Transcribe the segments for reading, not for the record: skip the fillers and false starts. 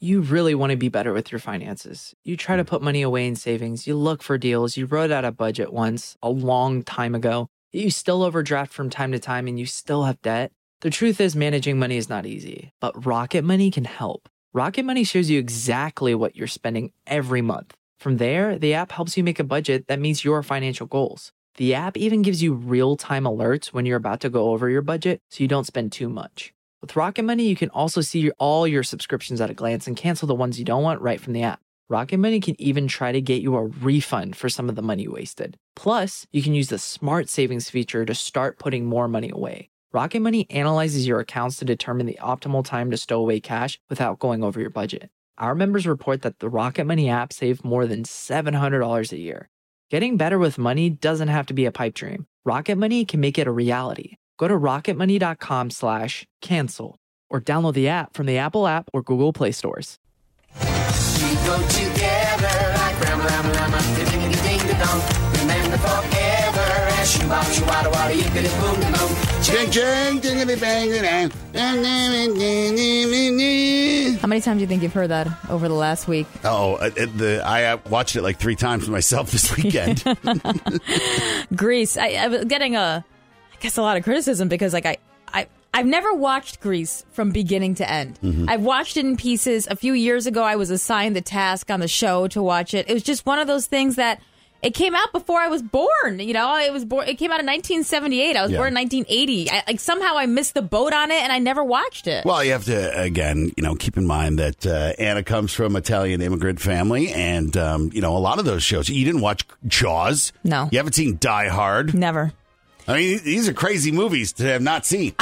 You really want to be better with your finances. You try to put money away in savings. You look for deals. You wrote out a budget once a long time ago. You still overdraft from time to time and you still have debt. The truth is managing money is not easy, but Rocket Money can help. Rocket Money shows you exactly what you're spending every month. From there, the app helps you make a budget that meets your financial goals. The app even gives you real-time alerts when you're about to go over your budget so you don't spend too much. With Rocket Money, you can also see all your subscriptions at a glance and cancel the ones you don't want right from the app. Rocket Money can even try to get you a refund for some of the money you wasted. Plus, you can use the Smart Savings feature to start putting more money away. Rocket Money analyzes your accounts to determine the optimal time to stow away cash without going over your budget. Our members report that the Rocket Money app saved more than $700 a year. Getting better with money doesn't have to be a pipe dream. Rocket Money can make it a reality. Go to rocketmoney.com/cancel or download the app from the Apple app or Google Play stores. We go together like ram, ding-a-ding-a-dong. Remember forever as shoo-bop, shoo-wada-wada, yippity-boom-boom. Ching, ding-a-ding-a-dang. How many times do you think you've heard that over the last week? I watched it like 3 times myself this weekend. Grease. I was getting a lot of criticism because I've never watched Grease from beginning to end. Mm-hmm. I've watched it in pieces. A few years ago, I was assigned the task on the show to watch it. It was just one of those things that it came out before I was born. You know, it came out in 1978. I was born in 1980. Somehow I missed the boat on it, and I never watched it. Well, you have to, again, keep in mind that Anna comes from an Italian immigrant family, and, a lot of those shows. You didn't watch Jaws? No. You haven't seen Die Hard? Never. I mean, these are crazy movies to have not seen.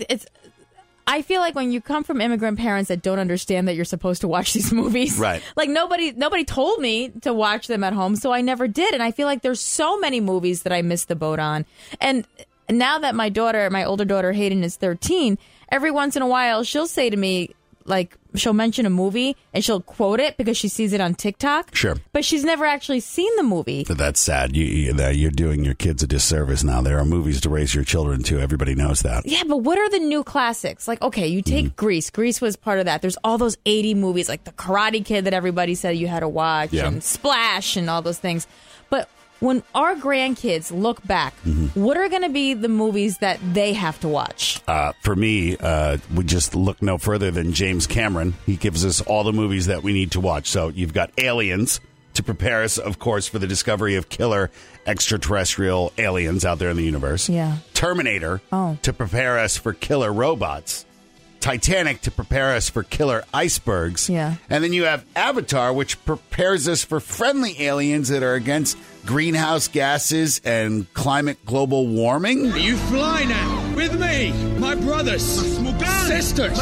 I feel like when you come from immigrant parents that don't understand that you're supposed to watch these movies, right? Like nobody told me to watch them at home, so I never did. And I feel like there's so many movies that I missed the boat on. And now that my older daughter Hayden is 13, every once in a while she'll say to me, like, she'll mention a movie and she'll quote it because she sees it on TikTok. Sure. But she's never actually seen the movie. But that's sad. You're doing your kids a disservice now. There are movies to raise your children to. Everybody knows that. Yeah, but what are the new classics? Like, okay, you take Grease. Grease was part of that. There's all those 80 movies, like The Karate Kid that everybody said you had to watch, and Splash and all those things. But when our grandkids look back, what are going to be the movies that they have to watch? For me, we just look no further than James Cameron. He gives us all the movies that we need to watch. So you've got Aliens to prepare us, of course, for the discovery of killer extraterrestrial aliens out there in the universe. Yeah. Terminator to prepare us for killer robots. Titanic to prepare us for killer icebergs. Yeah. And then you have Avatar, which prepares us for friendly aliens that are against greenhouse gases and climate global warming. You fly now with me, my brothers, sisters,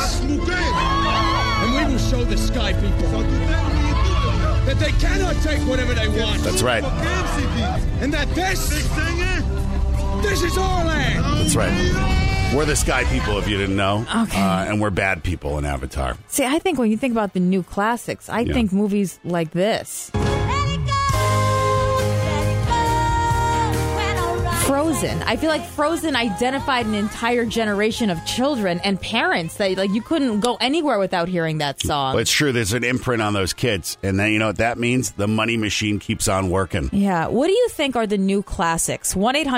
and we will show the sky people that they cannot take whatever they want. That's right. And that this is our land. That's right. We're the sky people, if you didn't know. Okay. And we're bad people in Avatar. See, I think when you think about the new classics, I think movies like this. Frozen. I feel like Frozen identified an entire generation of children and parents that you couldn't go anywhere without hearing that song. Well, it's true. There's an imprint on those kids. And then you know what that means? The money machine keeps on working. Yeah. What do you think are the new classics?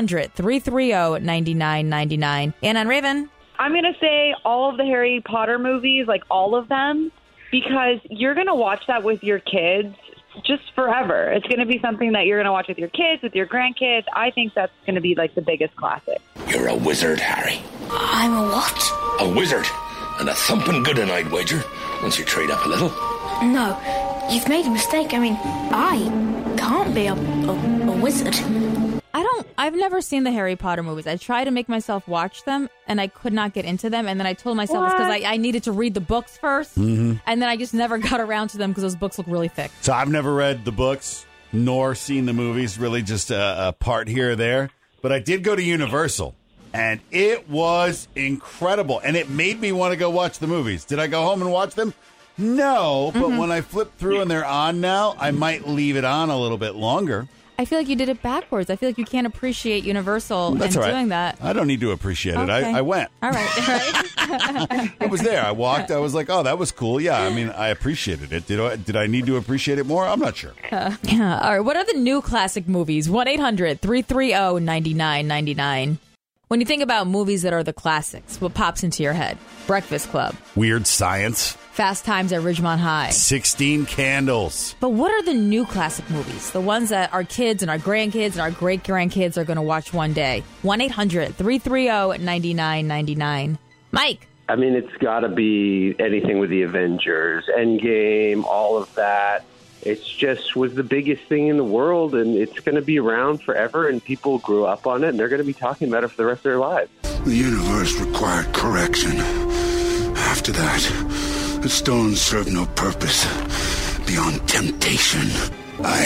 1-800-330-9999. Anna and Raven. I'm going to say all of the Harry Potter movies, like all of them, because you're going to watch that with your kids just forever. It's going to be something that you're going to watch with your kids, with your grandkids. I think that's going to be like the biggest classic. You're a wizard, Harry. I'm a what? A wizard. And a thumping good one, I'd wager, once you trade up a little. No, you've made a mistake. I mean, I can't be a wizard. I've never seen the Harry Potter movies. I tried to make myself watch them, and I could not get into them. And then I told myself it's because I needed to read the books first. Mm-hmm. And then I just never got around to them because those books look really thick. So I've never read the books nor seen the movies, really just a part here or there. But I did go to Universal, and it was incredible. And it made me want to go watch the movies. Did I go home and watch them? No, but when I flip through and they're on now, I might leave it on a little bit longer. I feel like you did it backwards. I feel like you can't appreciate Universal That's and all right. doing that. I don't need to appreciate it. Okay. I went. All right. It was there. I walked. I was like, oh, that was cool. Yeah, I mean, I appreciated it. Did I need to appreciate it more? I'm not sure. All right. What are the new classic movies? 1-800-330-9999. When you think about movies that are the classics, what pops into your head? Breakfast Club, Weird Science, Fast Times at Ridgemont High. 16 Candles. But what are the new classic movies? The ones that our kids and our grandkids and our great-grandkids are going to watch one day. 1-800-330-9999. Mike. I mean, it's got to be anything with the Avengers, Endgame, all of that. It's just was the biggest thing in the world, and it's going to be around forever, and people grew up on it, and they're going to be talking about it for the rest of their lives. The universe required correction. After that, the stones served no purpose beyond temptation. I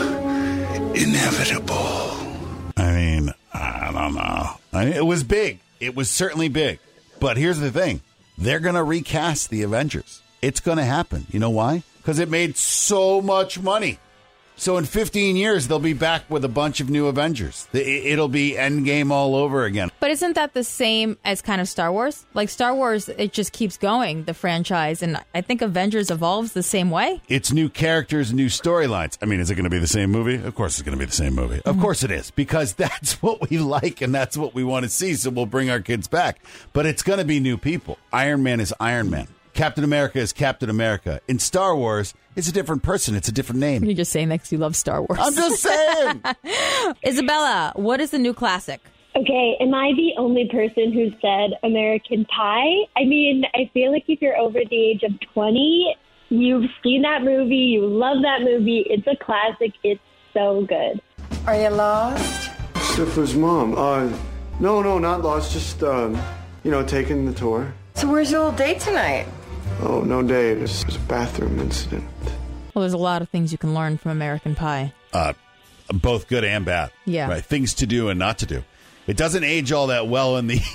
am inevitable. I mean, I don't know. It was big. It was certainly big. But here's the thing. They're going to recast the Avengers. It's going to happen. You know why? Because it made so much money. So in 15 years, they'll be back with a bunch of new Avengers. It'll be Endgame all over again. But isn't that the same as kind of Star Wars? Like Star Wars, it just keeps going, the franchise. And I think Avengers evolves the same way. It's new characters, new storylines. I mean, is it going to be the same movie? Of course it's going to be the same movie. Mm-hmm. Of course it is. Because that's what we like and that's what we want to see. So we'll bring our kids back. But it's going to be new people. Iron Man is Iron Man. Captain America is Captain America. In Star Wars, it's a different person. It's a different name. You're just saying that because you love Star Wars. I'm just saying. Isabella, what is the new classic? Okay, am I the only person who said American Pie? I mean, I feel like if you're over the age of 20, you've seen that movie, you love that movie. It's a classic. It's so good. Are you lost? Stifler's mom. No, not lost. Just, taking the tour. So where's your little date tonight? Oh, no date. It was a bathroom incident. Well, there's a lot of things you can learn from American Pie. Both good and bad. Yeah. Right. Things to do and not to do. It doesn't age all that well in the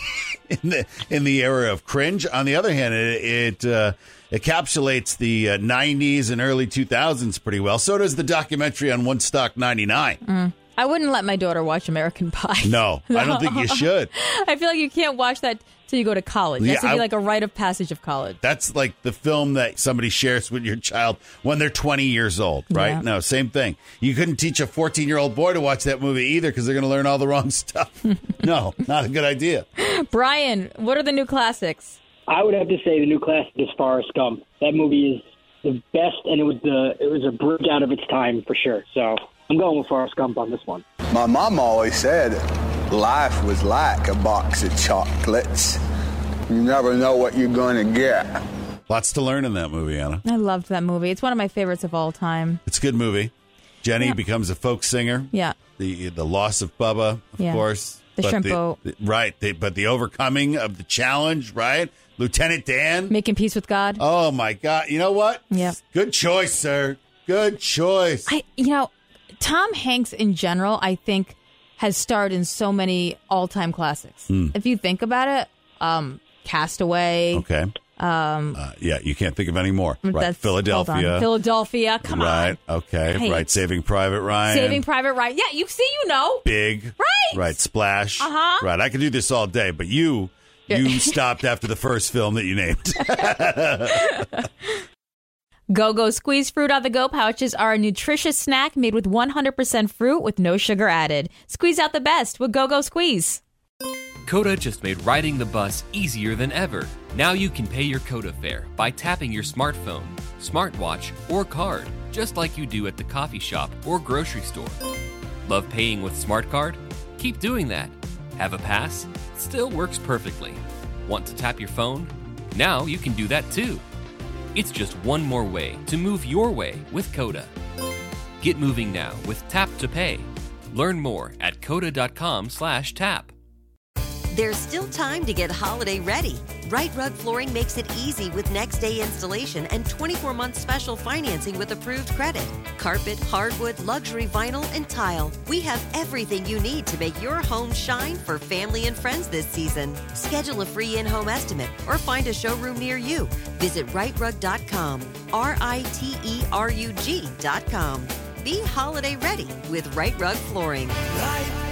in the era of cringe. On the other hand, it encapsulates the 90s and early 2000s pretty well. So does the documentary on Woodstock 99. I wouldn't let my daughter watch American Pie. No, I don't think you should. I feel like you can't watch that till you go to college. It has to be like a rite of passage of college. That's like the film that somebody shares with your child when they're 20 years old, right? Yeah. No, same thing. You couldn't teach a 14-year-old boy to watch that movie either because they're going to learn all the wrong stuff. No, not a good idea. Brian, what are the new classics? I would have to say the new classic is Forrest Gump. That movie is the best, and it was a breakout of its time for sure. So I'm going with Forrest Gump on this one. My mom always said life was like a box of chocolates. You never know what you're going to get. Lots to learn in that movie, Anna. I loved that movie. It's one of my favorites of all time. It's a good movie. Jenny becomes a folk singer. Yeah. The loss of Bubba, of course. The shrimp boat. Right. But the overcoming of the challenge, right? Lieutenant Dan. Making peace with God. Oh, my God. You know what? Yeah. Good choice, sir. Good choice. Tom Hanks in general, I think, has starred in so many all-time classics. If you think about it, Castaway. Okay. Yeah, you can't think of any more. Right. Philadelphia. Philadelphia, come on. Right, okay. Hey. Right, Saving Private Ryan. Saving Private Ryan. Yeah, you know. Big. Right. Right, Splash. Uh-huh. Right, I could do this all day, but you stopped after the first film that you named. Go-Go Squeeze Fruit on the Go pouches are a nutritious snack made with 100% fruit with no sugar added. Squeeze out the best with Go-Go Squeeze. Coda just made riding the bus easier than ever. Now you can pay your Coda fare by tapping your smartphone, smartwatch, or card, just like you do at the coffee shop or grocery store. Love paying with Smart Card? Keep doing that. Have a pass? Still works perfectly. Want to tap your phone? Now you can do that too. It's just one more way to move your way with Coda. Get moving now with Tap to Pay. Learn more at coda.com/tap. There's still time to get holiday ready. Right Rug Flooring makes it easy with next day installation and 24-month special financing with approved credit. Carpet, hardwood, luxury vinyl, and tile. We have everything you need to make your home shine for family and friends this season. Schedule a free in-home estimate or find a showroom near you. Visit rightrug.com. RITERUG.com. Be holiday ready with Right Rug Flooring. Right